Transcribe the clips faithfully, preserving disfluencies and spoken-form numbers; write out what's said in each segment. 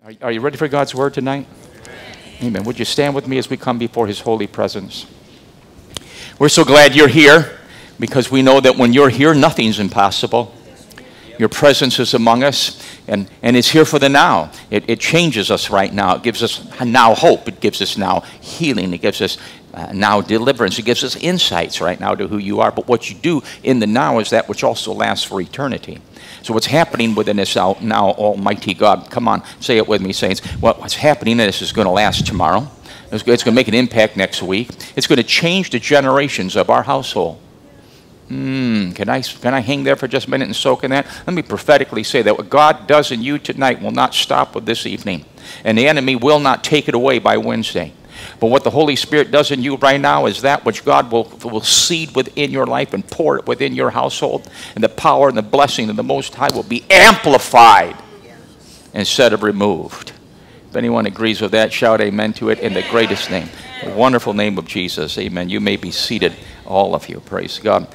Are, are you ready for God's word tonight? Amen. Amen. Would you stand with me as we come before his holy presence? We're so glad you're here because we know that when you're here, nothing's impossible. Your presence is among us, and, and it's here for the now. It, it changes us right now. It gives us now hope. It gives us now healing. It gives us uh, now deliverance. It gives us insights right now to who you are. But what you do in the now is that which also lasts for eternity. So what's happening within us now, now, Almighty God, come on, say it with me, saints. What's happening in this is going to last tomorrow. It's going to make an impact next week. It's going to change the generations of our household. Hmm, can I, can I hang there for just a minute and soak in that? Let me prophetically say that what God does in you tonight will not stop with this evening. And the enemy will not take it away by Wednesday. But what the Holy Spirit does in you right now is that which God will, will seed within your life and pour it within your household. And the power and the blessing of the Most High will be amplified instead of removed. If anyone agrees with that, shout amen to it in the greatest name, the wonderful name of Jesus. Amen. You may be seated, all of you. Praise God.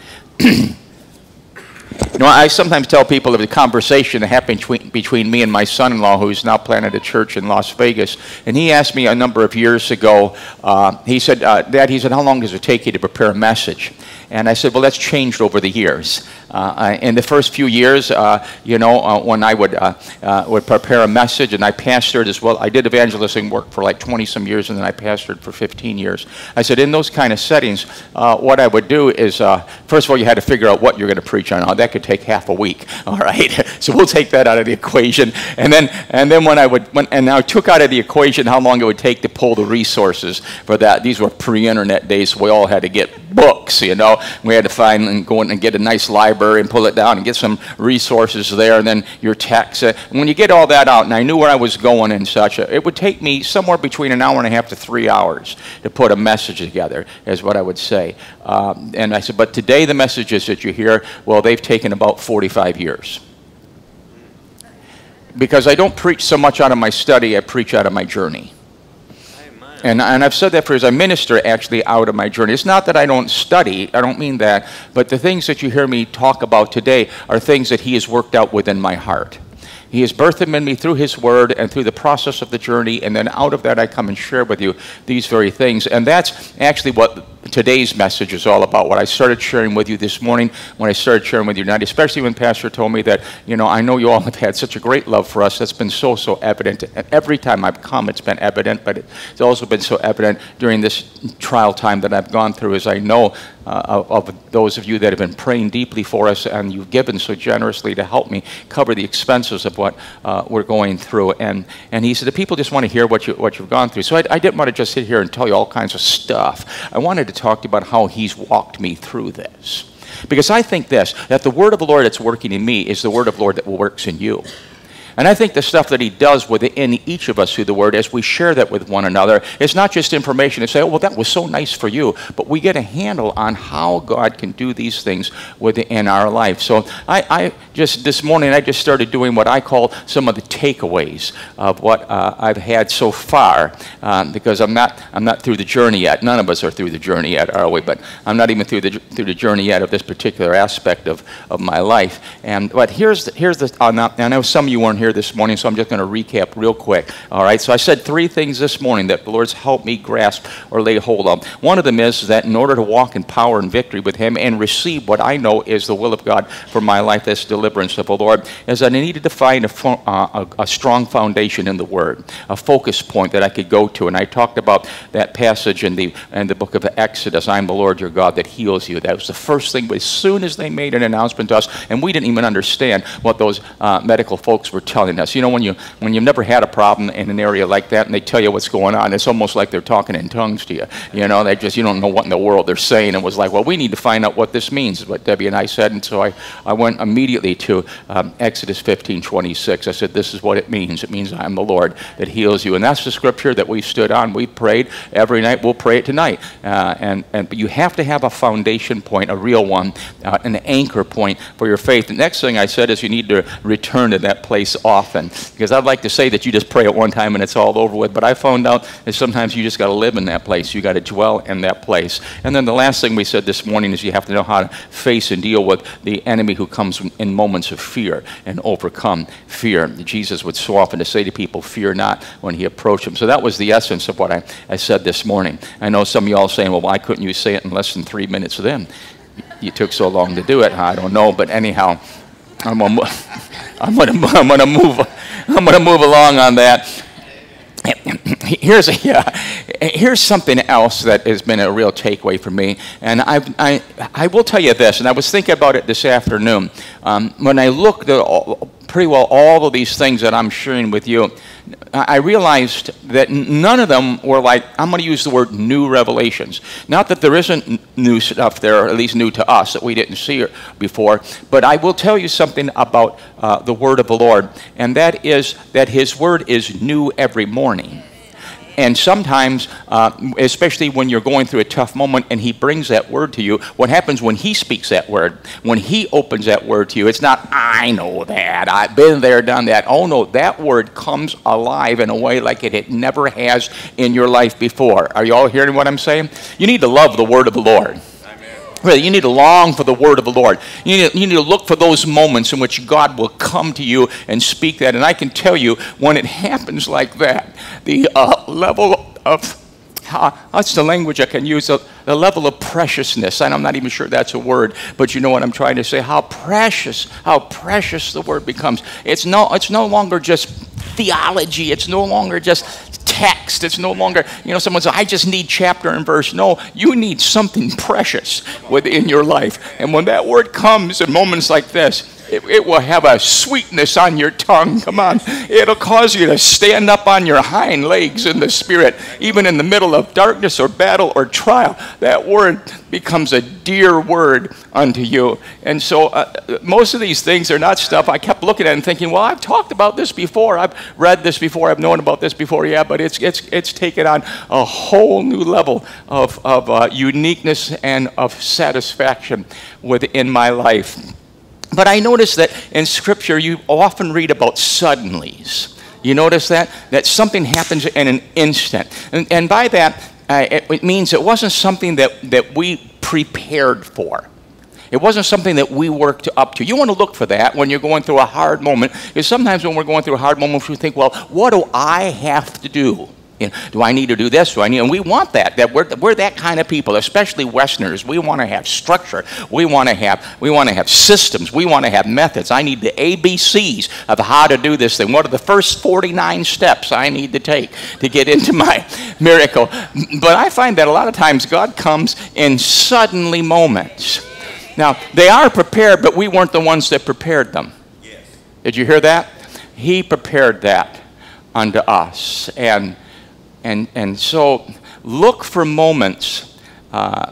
You know, I sometimes tell people of the conversation that happened between, between me and my son-in-law, who's now planted a church in Las Vegas. And he asked me a number of years ago, uh, he said, uh, Dad, he said, how long does it take you to prepare a message? And I said, well, that's changed over the years. Uh, in the first few years, uh, you know, uh, when I would uh, uh, would prepare a message, and I pastored as well. I did evangelism work for like twenty some years, and then I pastored for fifteen years. I said, in those kind of settings, uh, what I would do is, uh, first of all, you had to figure out what you're going to preach on. Now, that could take half a week. All right, so we'll take that out of the equation. And then, and then when I would, when, and I took out of the equation how long it would take to pull the resources for that. These were pre-internet days, so we all had to get books, you know. We had to find and go in and get a nice library and pull it down and get some resources there, and then your text. And when you get all that out, and I knew where I was going and such, it would take me somewhere between an hour and a half to three hours to put a message together, is what I would say. Um, and I said, but today the messages that you hear, well, they've taken about forty-five years. Because I don't preach so much out of my study, I preach out of my journey. And, and I've said that for years. I minister actually out of my journey. It's not that I don't study. I don't mean that. But the things that you hear me talk about today are things that he has worked out within my heart. He has birthed them in me through his word and through the process of the journey. And then out of that, I come and share with you these very things. And that's actually what today's message is all about. What I started sharing with you this morning, when I started sharing with you tonight, especially when Pastor told me that, you know, I know you all have had such a great love for us. That's been so, so evident. And every time I've come, it's been evident, but it's also been so evident during this trial time that I've gone through, as I know uh, of, of those of you that have been praying deeply for us, and you've given so generously to help me cover the expenses of what uh, we're going through. And, and he said, the people just want to hear what, you, what you've gone through. So I, I didn't want to just sit here and tell you all kinds of stuff. I wanted to talk to you about how he's walked me through this. Because I think this, that the word of the Lord that's working in me is the word of the Lord that works in you. And I think the stuff that he does within each of us through the word, as we share that with one another, it's not just information to say, oh, well, that was so nice for you, but we get a handle on how God can do these things within our life. So I, I just, this morning, I just started doing what I call some of the takeaways of what uh, I've had so far, um, because I'm not, I'm not through the journey yet. None of us are through the journey yet, are we? But I'm not even through the, through the journey yet of this particular aspect of, of my life. And, but here's the, here's the, uh, I know some of you weren't here this morning, so I'm just going to recap real quick. All right, so I said three things this morning that the Lord's helped me grasp or lay hold of. One of them is that in order to walk in power and victory with him and receive what I know is the will of God for my life, this deliverance of the Lord, is that I needed to find a, uh, a, a strong foundation in the Word, a focus point that I could go to. And I talked about that passage in the, in the book of Exodus, I'm the Lord your God that heals you. That was the first thing, but as soon as they made an announcement to us, and we didn't even understand what those uh, medical folks were telling us. You know, when, you, when you've never had a problem in an area like that and they tell you what's going on, it's almost like they're talking in tongues to you. You know, they just, you don't know what in the world they're saying. It was like, well, we need to find out what this means, is what Debbie and I said. And so I, I went immediately to um, Exodus fifteen twenty-six. I said, this is what it means. It means I'm the Lord that heals you. And that's the scripture that we stood on. We prayed every night. We'll pray it tonight. Uh, and, and, but you have to have a foundation point, a real one, uh, an anchor point for your faith. The next thing I said is you need to return to that place often, because I'd like to say that you just pray at one time and it's all over with, but I found out that sometimes you just got to live in that place. You got to dwell in that place. And then the last thing we said this morning is you have to know how to face and deal with the enemy who comes in moments of fear and overcome fear. Jesus would so often to say to people, fear not, when he approached them. So that was the essence of what I, I said this morning. I know some of you all saying, well, why couldn't you say it in less than three minutes then? You took so long to do it. I don't know, but anyhow, I'm gonna, I'm gonna, I'm gonna move, I'm gonna move along on that. Here's a, yeah, here's something else that has been a real takeaway for me, and I, I, I will tell you this, and I was thinking about it this afternoon. Um, when I looked at all, pretty well all of these things that I'm sharing with you, I realized that none of them were like, I'm going to use the word new revelations. Not that there isn't new stuff there, or at least new to us, that we didn't see before, but I will tell you something about uh, the word of the Lord, and that is that his word is new every morning. And sometimes, uh, especially when you're going through a tough moment and he brings that word to you, what happens when he speaks that word, when he opens that word to you, it's not, I know that, I've been there, done that. Oh no, that word comes alive in a way like it, it never has in your life before. Are you all hearing what I'm saying? You need to love the word of the Lord. Really, you need to long for the word of the Lord. You need, to, you need to look for those moments in which God will come to you and speak that. And I can tell you, when it happens like that, the uh, level of, uh, that's the language I can use, the, the level of preciousness, and I'm not even sure that's a word, but you know what I'm trying to say, how precious, how precious the word becomes. It's no, it's no longer just theology. It's no longer just text. It's no longer, you know, someone says, I just need chapter and verse. No, you need something precious within your life. And when that word comes in moments like this, it, it will have a sweetness on your tongue. Come on. It'll cause you to stand up on your hind legs in the Spirit, even in the middle of darkness or battle or trial. That word becomes a dear word unto you. And so uh, most of these things are not stuff I kept looking at and thinking, well, I've talked about this before. I've read this before. I've known about this before. Yeah, but it's it's it's taken on a whole new level of, of uh, uniqueness and of satisfaction within my life. But I noticed that in Scripture, you often read about suddenlies. You notice that? That something happens in an instant. And, and by that, uh, it, it means it wasn't something that, that we prepared for. It wasn't something that we worked up to. You want to look for that when you're going through a hard moment, because sometimes when we're going through a hard moment, we think, well, what do I have to do? You know, do I need to do this? Do I need? And we want that. That we're, we're that kind of people, especially Westerners. We want to have structure. We want to have we want to have systems. We want to have methods. I need the A B Cs of how to do this thing. What are the first forty-nine steps I need to take to get into my miracle? But I find that a lot of times God comes in suddenly moments. Now, they are prepared, but we weren't the ones that prepared them. Yes. Did you hear that? He prepared that unto us. And And, and so look for moments, uh,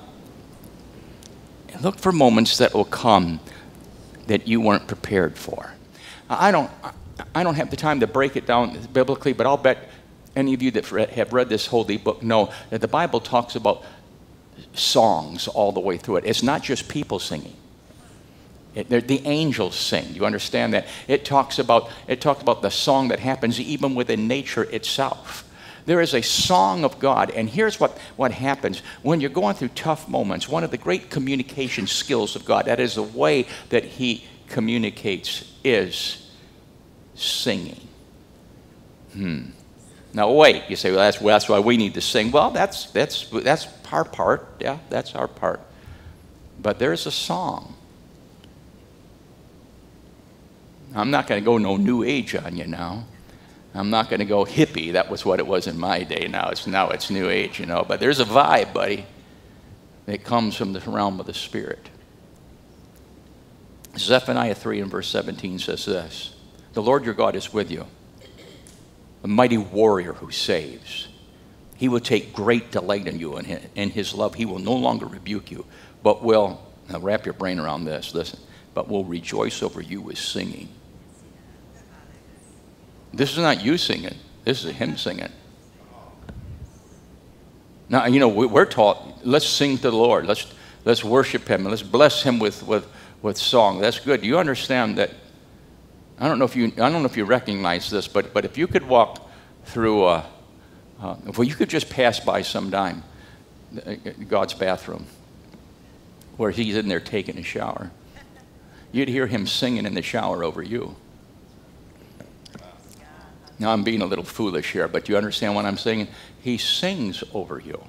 look for moments that will come that you weren't prepared for. I don't, I don't have the time to break it down biblically, but I'll bet any of you that have read this holy book know that the Bible talks about songs all the way through it. It's not just people singing. It, the angels sing. Do you understand that? It talks about, it talks about the song that happens even within nature itself. There is a song of God, and here's what, what happens when you're going through tough moments. One of the great communication skills of God, that is the way that he communicates, is singing. Hmm. Now wait, you say, well, that's, well, that's why we need to sing. Well, that's, that's, that's our part. Yeah, that's our part. But there's a song. I'm not going to go no new age on you now. I'm not going to go hippie. That was what it was in my day. Now it's now it's new age, you know. But there's a vibe, buddy, that comes from the realm of the Spirit. Zephaniah three and verse seventeen says this: the Lord your God is with you, a mighty warrior who saves. He will take great delight in you, and in his love he will no longer rebuke you, but will, now wrap your brain around this, listen, but will rejoice over you with singing. This is not you singing. This is him singing. Now, you know, we're taught, let's sing to the Lord. Let's, let's worship him. And let's bless him with, with, with song. That's good. Do you understand that I don't know if you, I don't know if you recognize this, but, but if you could walk through, a, uh, if you could just pass by sometime God's bathroom, where he's in there taking a shower, you'd hear him singing in the shower over you. Now I'm being a little foolish here, but you understand what I'm saying? He sings over you.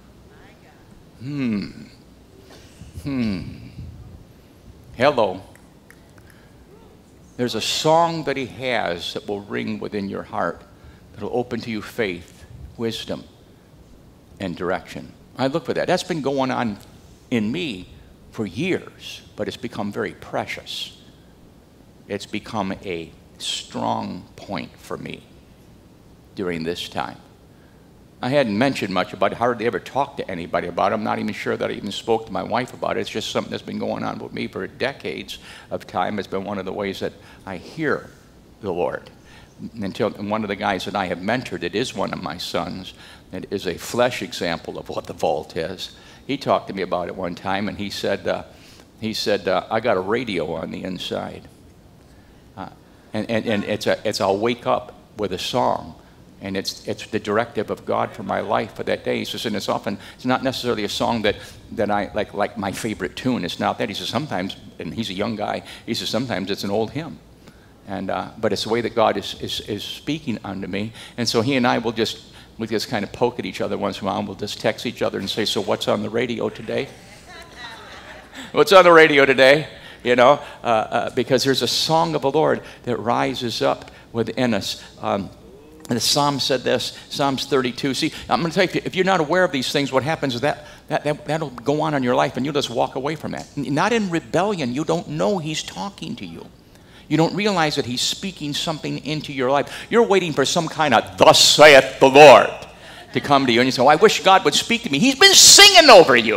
Hmm. Hmm. Hello. There's a song that he has that will ring within your heart, that will open to you faith, wisdom, and direction. I look for that. That's been going on in me for years, but it's become very precious. It's become a strong point for me during this time. I hadn't mentioned much about it, hardly ever talked to anybody about it. I'm not even sure that I even spoke to my wife about it. It's just something that's been going on with me for decades of time. It's been one of the ways that I hear the Lord. Until and one of the guys that I have mentored, it is one of my sons, it is a flesh example of what the vault is. He talked to me about it one time, and he said, uh, he said, uh, I got a radio on the inside. Uh, and and, and it's, a, it's I'll wake up with a song. And it's it's the directive of God for my life for that day. He says, and it's often, it's not necessarily a song that, that I, like like my favorite tune. It's not that. He says, sometimes, and he's a young guy, he says, sometimes it's an old hymn. And, uh, but it's the way that God is, is, is speaking unto me. And so he and I will just, we just kind of poke at each other once in a while, and we'll just text each other and say, so what's on the radio today? What's on the radio today? You know, uh, uh, because there's a song of the Lord that rises up within us. Um, And the Psalm said this, Psalms thirty-two. See, I'm going to tell you, if you're not aware of these things, what happens is that, that, that, that'll go on in your life, and you'll just walk away from that. Not in rebellion. You don't know he's talking to you. You don't realize that he's speaking something into your life. You're waiting for some kind of, thus saith the Lord, to come to you. And you say, oh, I wish God would speak to me. He's been singing over you.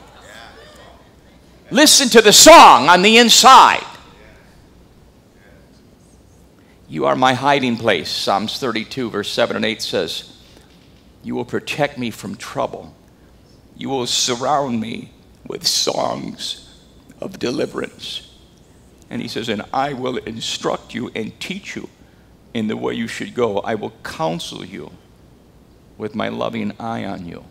Listen to the song on the inside. You are my hiding place. Psalms thirty-two, verse seven and eight says, you will protect me from trouble. You will surround me with songs of deliverance. And he says, and I will instruct you and teach you in the way you should go. I will counsel you with my loving eye on you.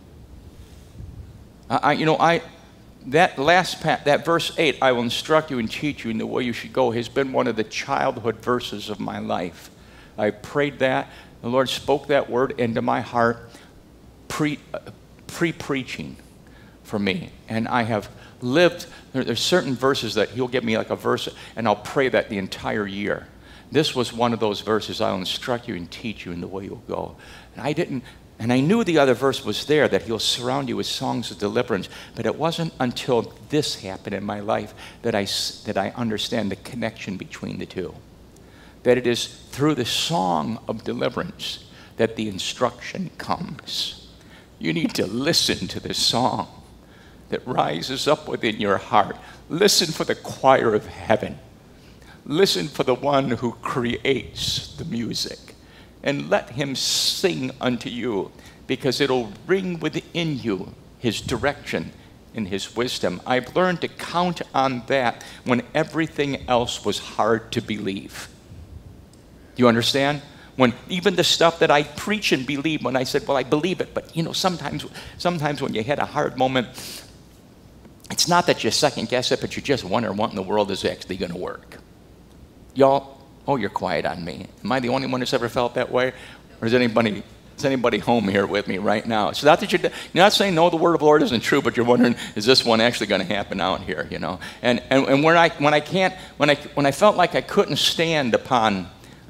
I, I you know, I... That last part, that verse eight, I will instruct you and teach you in the way you should go, has been one of the childhood verses of my life. I prayed that. The Lord spoke that word into my heart pre, uh, pre-preaching for me. And I have lived, there, there's certain verses that he'll give me like a verse, and I'll pray that the entire year. This was one of those verses, I'll instruct you and teach you in the way you'll go. And I didn't, And I knew the other verse was there, that he'll surround you with songs of deliverance. But it wasn't until this happened in my life that I, that I understand the connection between the two. That it is through the song of deliverance that the instruction comes. You need to listen to the song that rises up within your heart. Listen for the choir of heaven. Listen for the one who creates the music. And let him sing unto you, because it'll ring within you his direction and his wisdom. I've learned to count on that when everything else was hard to believe. Do you understand? When even the stuff that I preach and believe, when I said, well, I believe it, but you know, sometimes, sometimes when you hit a hard moment, it's not that you second guess it, but you just wonder what in the world is actually going to work. Y'all, oh, you're quiet on me. Am I the only one who's ever felt that way? Or is anybody, is anybody home here with me right now? It's not that you're, you're not saying, no, the word of the Lord isn't true, but you're wondering, is this one actually going to happen out here, you know? And, and, and when, I, when I can't, when I, when I felt like I couldn't stand upon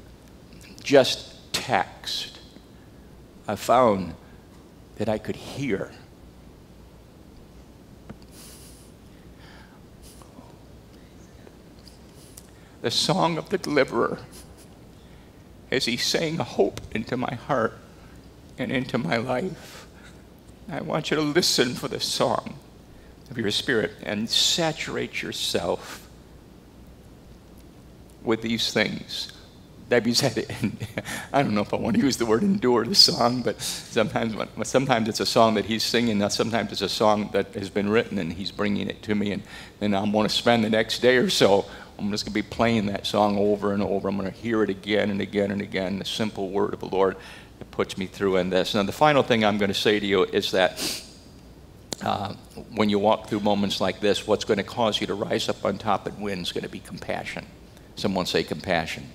just text, I found that I could hear. The song of the deliverer, as he sang hope into my heart and into my life. I want you to listen for the song of your spirit and saturate yourself with these things. Debbie said it, I don't know if I want to use the word endure the song, but sometimes sometimes it's a song that he's singing, sometimes it's a song that has been written and he's bringing it to me, and then I'm going to spend the next day or so, I'm just going to be playing that song over and over. I'm going to hear it again and again and again, the simple word of the Lord that puts me through in this. And the final thing I'm going to say to you is that uh, when you walk through moments like this, what's going to cause you to rise up on top and win is going to be compassion. Someone say compassion.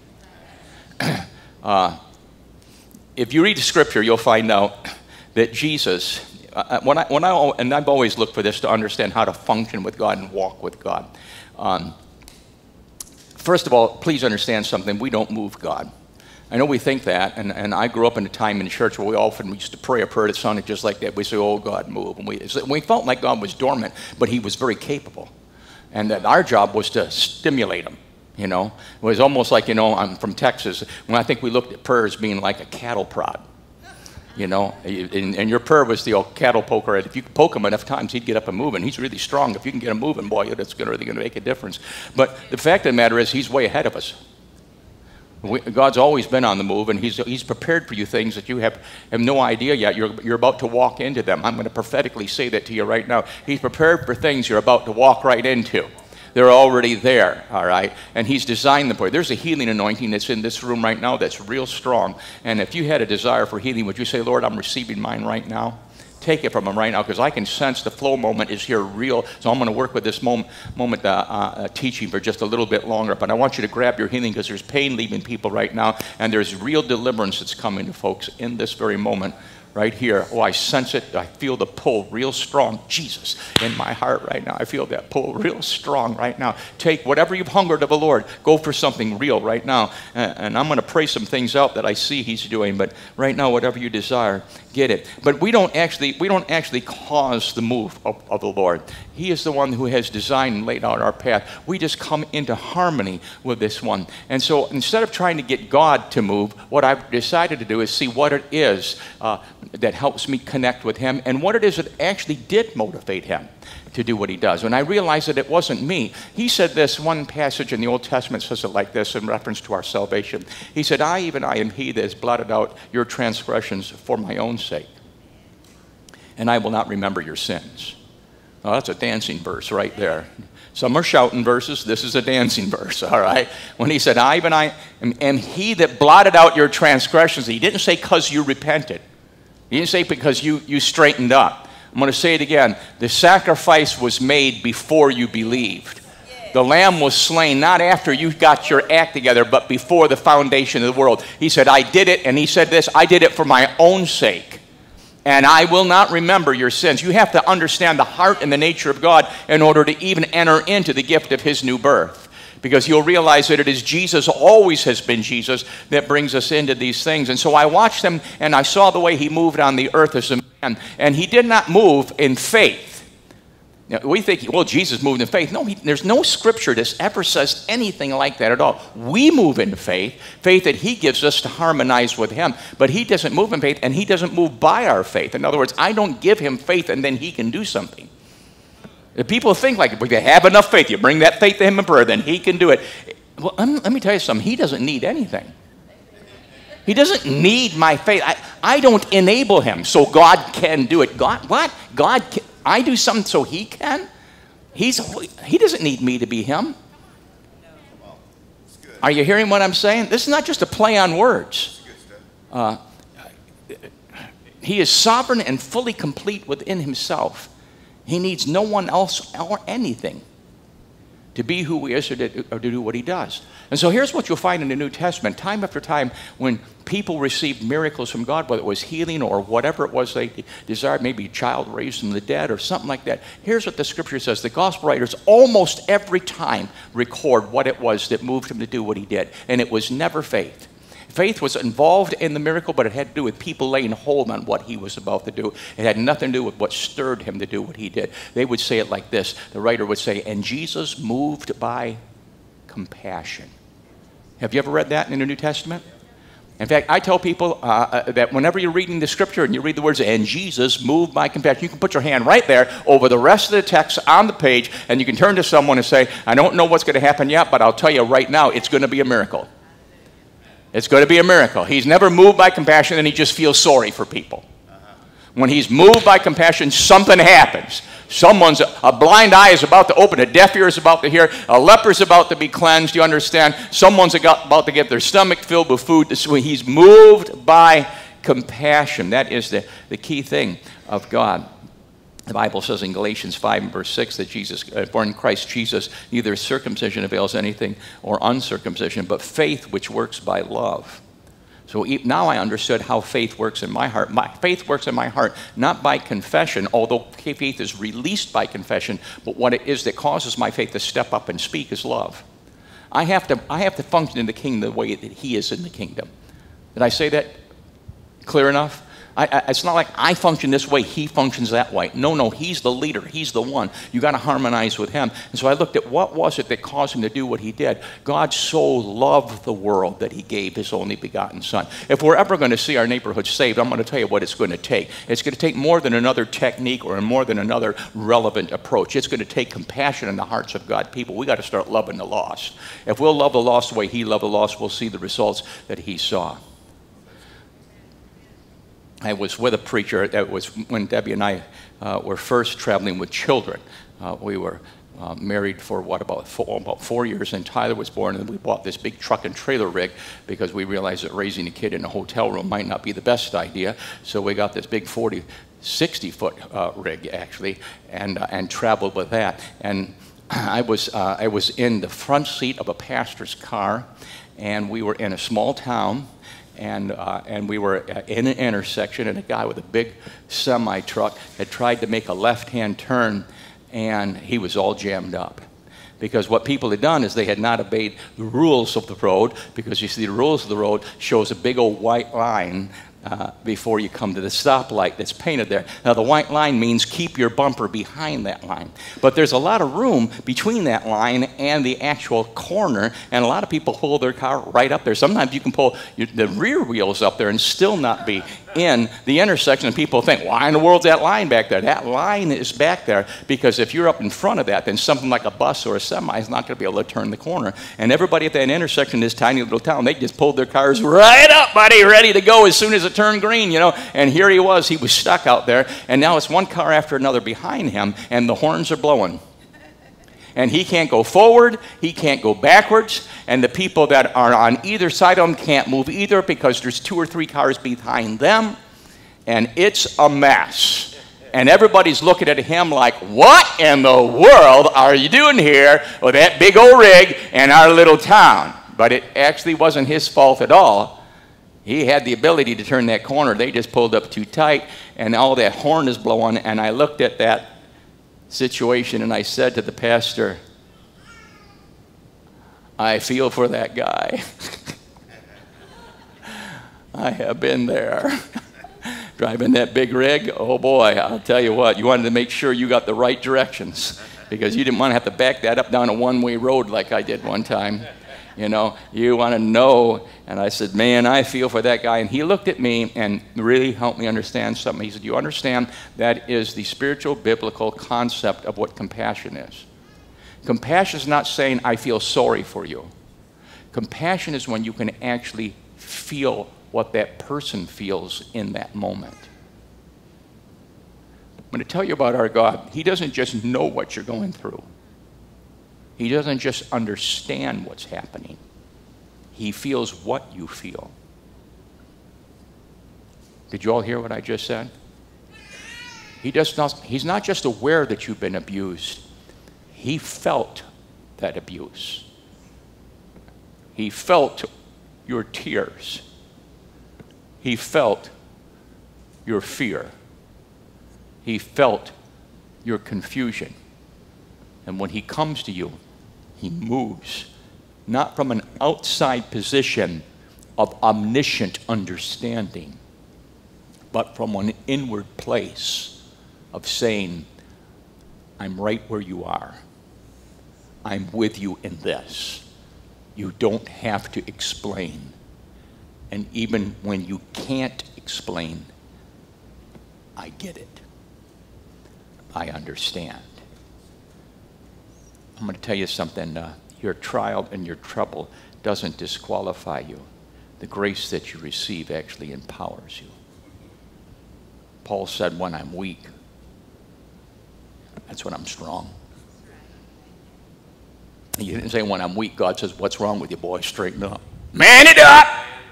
Uh, if you read the scripture, you'll find out that Jesus, uh, when I, when I, and I've always looked for this to understand how to function with God and walk with God. Um, first of all, please understand something. We don't move God. I know we think that, and, and I grew up in a time in church where we often used to pray a prayer that sounded just like that. We say, oh, God, move. And we, we felt like God was dormant, but he was very capable. And that our job was to stimulate him. You know, it was almost like, you know, I'm from Texas, when I think we looked at prayer as being like a cattle prod. You know, and, and your prayer was the old cattle poker. If you could poke him enough times, he'd get up and move, and he's really strong. If you can get him moving, boy, that's gonna, really going to make a difference. But the fact of the matter is, he's way ahead of us. We, God's always been on the move, and he's, he's prepared for you things that you have, have no idea yet. You're, you're about to walk into them. I'm going to prophetically say that to you right now. He's prepared for things you're about to walk right into. They're already there, all right? And he's designed them for you. There's a healing anointing that's in this room right now that's real strong. And if you had a desire for healing, would you say, Lord, I'm receiving mine right now? Take it from him right now, because I can sense the flow moment is here real. So I'm going to work with this moment, moment uh, uh, teaching for just a little bit longer. But I want you to grab your healing, because there's pain leaving people right now. And there's real deliverance that's coming to folks in this very moment. Right here. Oh, I sense it. I feel the pull real strong. Jesus, in my heart right now. I feel that pull real strong right now. Take whatever you've hungered of the Lord. Go for something real right now. And, and I'm going to pray some things out that I see he's doing. But right now, whatever you desire, get it. But we don't actually, we don't actually cause the move of, of the Lord. He is the one who has designed and laid out our path. We just come into harmony with this one. And so instead of trying to get God to move, what I've decided to do is see what it is uh, that helps me connect with him, and what it is that actually did motivate him to do what he does. When I realized that it wasn't me, he said this, one passage in the Old Testament says it like this in reference to our salvation. He said, I, even I, am he that has blotted out your transgressions for my own sake, and I will not remember your sins. Oh, that's a dancing verse right there. Some are shouting verses. This is a dancing verse, all right? When he said, I, even I, am, am he that blotted out your transgressions. He didn't say because you repented. He didn't say because you, you straightened up. I'm going to say it again. The sacrifice was made before you believed. The lamb was slain not after you got your act together, but before the foundation of the world. He said, I did it, and he said this, I did it for my own sake, and I will not remember your sins. You have to understand the heart and the nature of God in order to even enter into the gift of his new birth. Because you'll realize that it is Jesus, always has been Jesus, that brings us into these things. And so I watched him, and I saw the way he moved on the earth as a man. And he did not move in faith. Now, we think, well, Jesus moved in faith. No, he, there's no scripture that ever says anything like that at all. We move in faith, faith that he gives us to harmonize with him. But he doesn't move in faith, and he doesn't move by our faith. In other words, I don't give him faith, and then he can do something. If people think like, if you have enough faith, you bring that faith to him in prayer, then he can do it. Well, let me tell you something. He doesn't need anything. He doesn't need my faith. I, I don't enable him so God can do it. God, what? God, can, I do something so he can? He's, he doesn't need me to be him. Are you hearing what I'm saying? This is not just a play on words. Uh, he is sovereign and fully complete within himself. He needs no one else or anything to be who he is or to, or to do what he does. And so here's what you'll find in the New Testament. Time after time, when people received miracles from God, whether it was healing or whatever it was they desired, maybe a child raised from the dead or something like that, here's what the scripture says. The gospel writers almost every time record what it was that moved him to do what he did. And it was never faith. Faith was involved in the miracle, but it had to do with people laying hold on what he was about to do. It had nothing to do with what stirred him to do what he did. They would say it like this. The writer would say, and Jesus moved by compassion. Have you ever read that in the New Testament? In fact, I tell people uh, that whenever you're reading the scripture and you read the words, and Jesus moved by compassion, you can put your hand right there over the rest of the text on the page, and you can turn to someone and say, I don't know what's going to happen yet, but I'll tell you right now, it's going to be a miracle. It's going to be a miracle. He's never moved by compassion and he just feels sorry for people. When he's moved by compassion, something happens. Someone's, a blind eye is about to open, a deaf ear is about to hear, a leper is about to be cleansed, you understand? Someone's about to get their stomach filled with food. He's moved by compassion. That is the, the key thing of God. The Bible says in Galatians five and verse six that Jesus, uh, for in Christ Jesus, neither circumcision avails anything or uncircumcision, but faith which works by love. So now I understood how faith works in my heart. My faith works in my heart, not by confession, although faith is released by confession, but what it is that causes my faith to step up and speak is love. I have to, I have to function in the kingdom the way that he is in the kingdom. Did I say that clear enough? I, I, it's not like I function this way, he functions that way. No, no, he's the leader. He's the one. You got to harmonize with him. And so I looked at what was it that caused him to do what he did. God so loved the world that he gave his only begotten son. If we're ever going to see our neighborhood saved, I'm going to tell you what it's going to take. It's going to take more than another technique or more than another relevant approach. It's going to take compassion in the hearts of God's people. We got to start loving the lost. If we'll love the lost the way he loved the lost, we'll see the results that he saw. I was with a preacher. That was when Debbie and I uh, were first traveling with children. Uh, we were uh, married for what about four, about four years, and Tyler was born, and we bought this big truck and trailer rig because we realized that raising a kid in a hotel room might not be the best idea. So we got this big forty, sixty foot uh, rig actually, and uh, and traveled with that. And I was uh, I was in the front seat of a pastor's car, and we were in a small town. And, uh, and we were in an intersection, and a guy with a big semi-truck had tried to make a left-hand turn, and he was all jammed up. Because what people had done is they had not obeyed the rules of the road, because you see the rules of the road shows a big old white line uh, before you come to the stoplight that's painted there. Now the white line means keep your bumper behind that line. But there's a lot of room between that line and the actual corner, and a lot of people pull their car right up there. Sometimes you can pull your, the rear wheels up there and still not be in the intersection, and people think, why in the world's that line back there? That line is back there because if you're up in front of that, then something like a bus or a semi is not going to be able to turn the corner. And everybody at that intersection in this tiny little town, they just pulled their cars right up, buddy, ready to go as soon as it turned green, you know. And here he was. He was stuck out there, and now it's one car after another behind him, and the horns are blowing. And he can't go forward, he can't go backwards, and the people that are on either side of him can't move either because there's two or three cars behind them, and it's a mess. And everybody's looking at him like, what in the world are you doing here with that big old rig in our little town? But it actually wasn't his fault at all. He had the ability to turn that corner. They just pulled up too tight, and all that horn is blowing, and I looked at that situation and I said to the pastor, I feel for that guy. I have been there. Driving that big rig, oh boy, I'll tell you what, you wanted to make sure you got the right directions because you didn't want to have to back that up down a one-way road like I did one time. You know, you want to know. And I said, man, I feel for that guy. And he looked at me and really helped me understand something. He said, you understand that is the spiritual biblical concept of what compassion is. Compassion is not saying I feel sorry for you. Compassion is when you can actually feel what that person feels in that moment. I'm going to tell you about our God. He doesn't just know what you're going through. He doesn't just understand what's happening. He feels what you feel. Did you all hear what I just said? He does not, he's not just aware that you've been abused. He felt that abuse. He felt your tears. He felt your fear. He felt your confusion. And when he comes to you, he moves, not from an outside position of omniscient understanding, but from an inward place of saying, I'm right where you are. I'm with you in this. You don't have to explain. And even when you can't explain, I get it. I understand. I'm going to tell you something. Uh, your trial and your trouble doesn't disqualify you. the grace that you receive actually empowers you. Paul said, when I'm weak, that's when I'm strong. He didn't say when I'm weak, God says, what's wrong with you, boy? Straighten up. Man it up!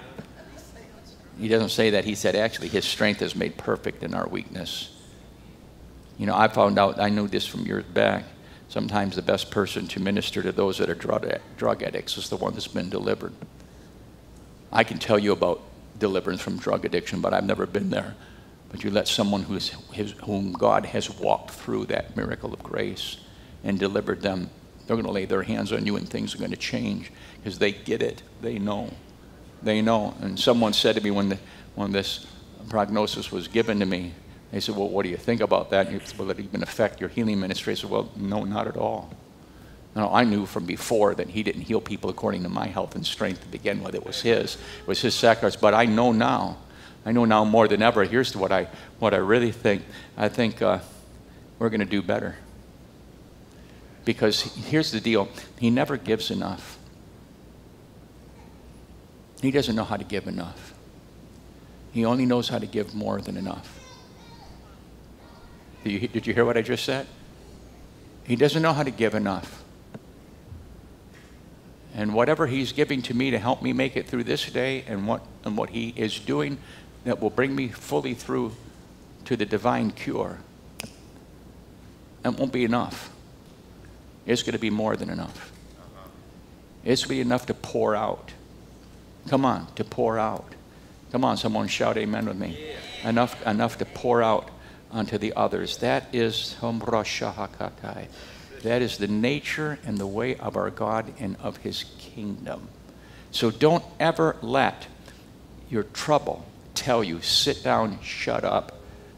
He doesn't say that. He said, actually, his strength is made perfect in our weakness. You know, I found out, I knew this from years back, sometimes the best person to minister to those that are drug, drug addicts is the one that's been delivered. I can tell you about deliverance from drug addiction, but I've never been there. But you let someone who's, his, whom God has walked through that miracle of grace and delivered them, they're going to lay their hands on you and things are going to change because they get it. They know. They know. And someone said to me when, the, when this prognosis was given to me, they said, well, what do you think about that? And said, will it even affect your healing ministry? I said, well, no, not at all. No, I knew from before that he didn't heal people according to my health and strength to begin with. It was his. It was his sacrifice. But I know now. I know now more than ever. Here's what I, what I really think. I think uh, we're going to do better. Because here's the deal. He never gives enough. He doesn't know how to give enough. He only knows how to give more than enough. Did you, did you hear what I just said? He doesn't know how to give enough. And whatever he's giving to me to help me make it through this day and what, and what he is doing that will bring me fully through to the divine cure, it won't be enough. It's going to be more than enough. It's going to be enough to pour out. Come on, to pour out. Come on, someone shout amen with me. Yeah. Enough, enough to pour out onto the others. That is that is the nature and the way of our God and of his kingdom. So don't ever let your trouble tell you, sit down, shut up.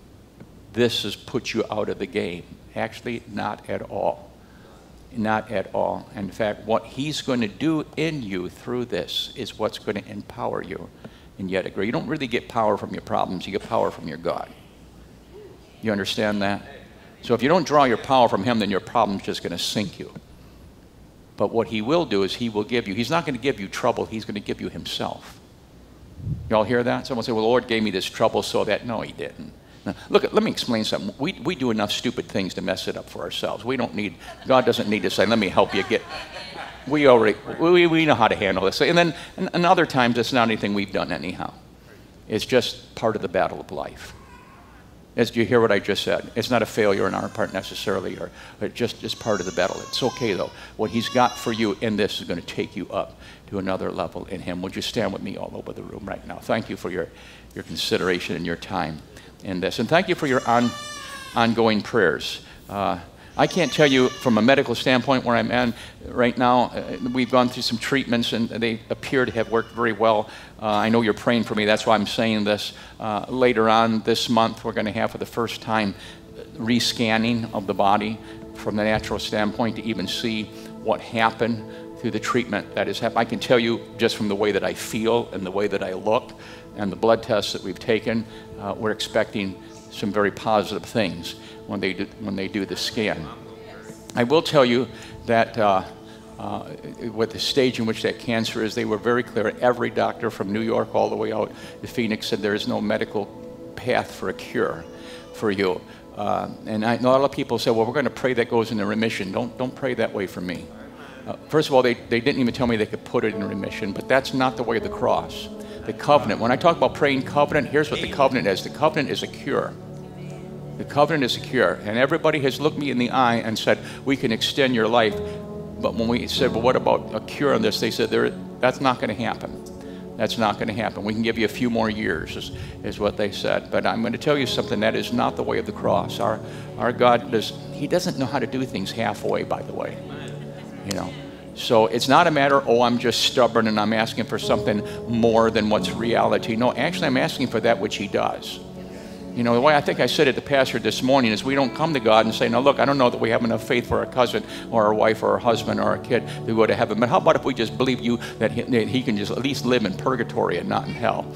This has put you out of the game. Actually, not at all. Not at all. In fact, what he's going to do in you through this is what's going to empower you. And yet agree. You don't really get power from your problems. You get power from your God. You understand that? So if you don't draw your power from him, then your problem's just going to sink you. But what he will do is he will give you, he's not going to give you trouble. He's going to give you himself. You all hear that? Someone say, well, the Lord gave me this trouble so that, no, he didn't. Now, look, let me explain something. We, we do enough stupid things to mess it up for ourselves. We don't need, God doesn't need to say, let me help you get, we already, we, we know how to handle this. And then, and, and other times, it's not anything we've done anyhow. It's just part of the battle of life. As you hear what I just said, it's not a failure on our part necessarily, or, or just just part of the battle. It's okay though. What he's got for you in this is going to take you up to another level in him. Would you stand with me all over the room right now? Thank you for your, your consideration and your time in this. And thank you for your on, ongoing prayers. Uh, I can't tell you from a medical standpoint where I'm at right now. Uh, we've gone through some treatments and they appear to have worked very well. Uh, I know you're praying for me. That's why I'm saying this. Uh, later on this month, we're going to have for the first time rescanning of the body from the natural standpoint to even see what happened through the treatment that has happened. I can tell you just from the way that I feel and the way that I look and the blood tests that we've taken, uh, we're expecting some very positive things when they do, when they do the scan. I will tell you that uh, uh, with the stage in which that cancer is, they were very clear. Every doctor from New York all the way out to Phoenix said there is no medical path for a cure for you. Uh, and I, a lot of people say, well, we're going to pray that goes into remission. Don't, don't pray that way for me. Uh, first of all, they, they didn't even tell me they could put it in remission, but that's not the way of the cross. The covenant, when I talk about praying covenant, here's what the covenant is. The covenant is a cure. The covenant is a cure. And everybody has looked me in the eye and said, we can extend your life. But when we said, well, what about a cure on this? They said, there, that's not going to happen. That's not going to happen. We can give you a few more years, is, is what they said. But I'm going to tell you something, that is not the way of the cross. Our, our God, does, he doesn't know how to do things halfway, by the way. You know. So it's not a matter, oh, I'm just stubborn and I'm asking for something more than what's reality. No, actually, I'm asking for that which he does. You know, the way I think I said it to Pastor this morning is we don't come to God and say, now look, I don't know that we have enough faith for our cousin or our wife or our husband or our kid to go to heaven, but how about if we just believe you that he, that he can just at least live in purgatory and not in hell?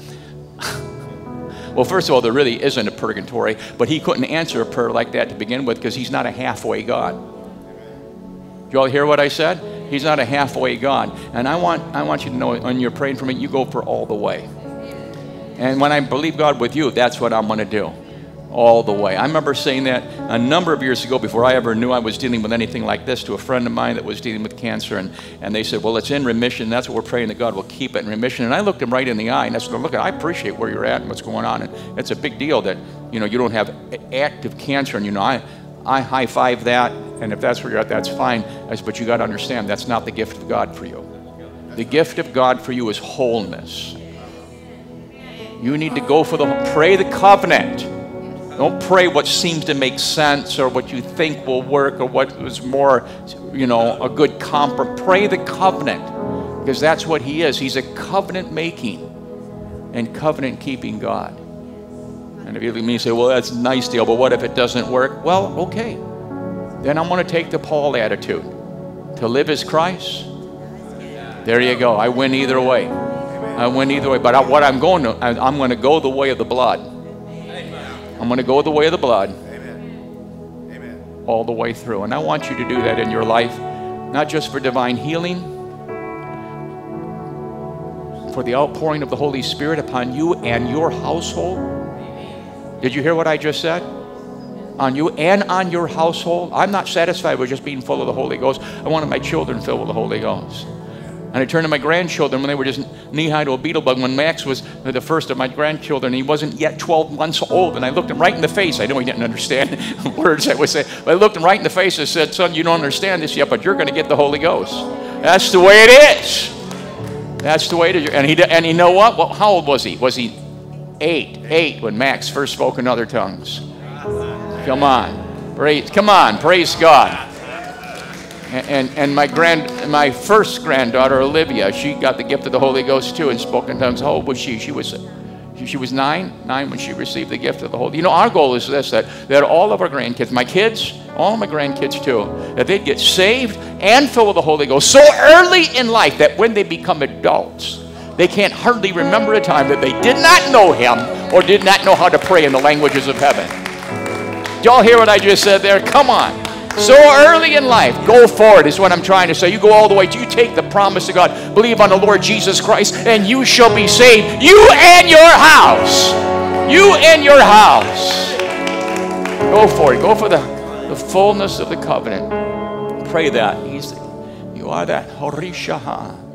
Well, first of all, there really isn't a purgatory, but he couldn't answer a prayer like that to begin with because he's not a halfway God. Did you all hear what I said? He's not a halfway God. And I want, I want you to know when you're praying for me, you go for all the way. And when I believe God with you, that's what I'm going to do. All the way. I remember saying that a number of years ago before I ever knew I was dealing with anything like this to a friend of mine that was dealing with cancer. And, and they said, well, it's in remission. That's what we're praying, that God will keep it in remission. And I looked him right in the eye and I said, look, I appreciate where you're at and what's going on. And it's a big deal that, you know, you don't have active cancer. And, you know, I, I high-five that. And if that's where you're at, that's fine. I said, but you got to understand, that's not the gift of God for you. The gift of God for you is wholeness. You need to go for the, pray the covenant. Don't pray what seems to make sense or what you think will work or what was more, you know, a good compromise. Pray the covenant, because that's what he is. He's a covenant-making and covenant-keeping God. And if you look at me and say, well, that's a nice deal, but what if it doesn't work? Well, okay. Then I'm going to take the Paul attitude. To live is Christ. There you go. I win either way. I win either way. But I, what I'm going to, I, I'm going to go the way of the blood. I'm going to go the way of the blood. Amen. Amen. All the way through. And I want you to do that in your life, not just for divine healing, for the outpouring of the Holy Spirit upon you and your household. Did you hear what I just said? On you and on your household. I'm not satisfied with just being full of the Holy Ghost. I wanted my children filled with the Holy Ghost. And I turned to my grandchildren when they were just knee-high to a beetle bug. When Max was the first of my grandchildren, he wasn't yet twelve months old. And I looked him right in the face. I know he didn't understand the words I would say. But I looked him right in the face and said, son, you don't understand this yet, but you're going to get the Holy Ghost. That's the way it is. That's the way it is. And, he, and you know what? Well, how old was he? Was he eight? Eight when Max first spoke in other tongues. Come on. Praise, come on. Praise God. And, and, and my grand, my first granddaughter, Olivia, she got the gift of the Holy Ghost too and spoke in tongues. How old was she? She was, she, she was nine, nine when she received the gift of the Holy. You know, our goal is this, that, that all of our grandkids, my kids, all of my grandkids too, that they'd get saved and filled with the Holy Ghost so early in life that when they become adults, they can't hardly remember a time that they did not know him or did not know how to pray in the languages of heaven. Did y'all hear what I just said there? Come on. So early in life, go for it is what I'm trying to say. You go all the way. You take the promise of God. Believe on the Lord Jesus Christ, and you shall be saved. You and your house. You and your house. Go for it. Go for the, the fullness of the covenant. Pray that. He's, you are that. Horishaha.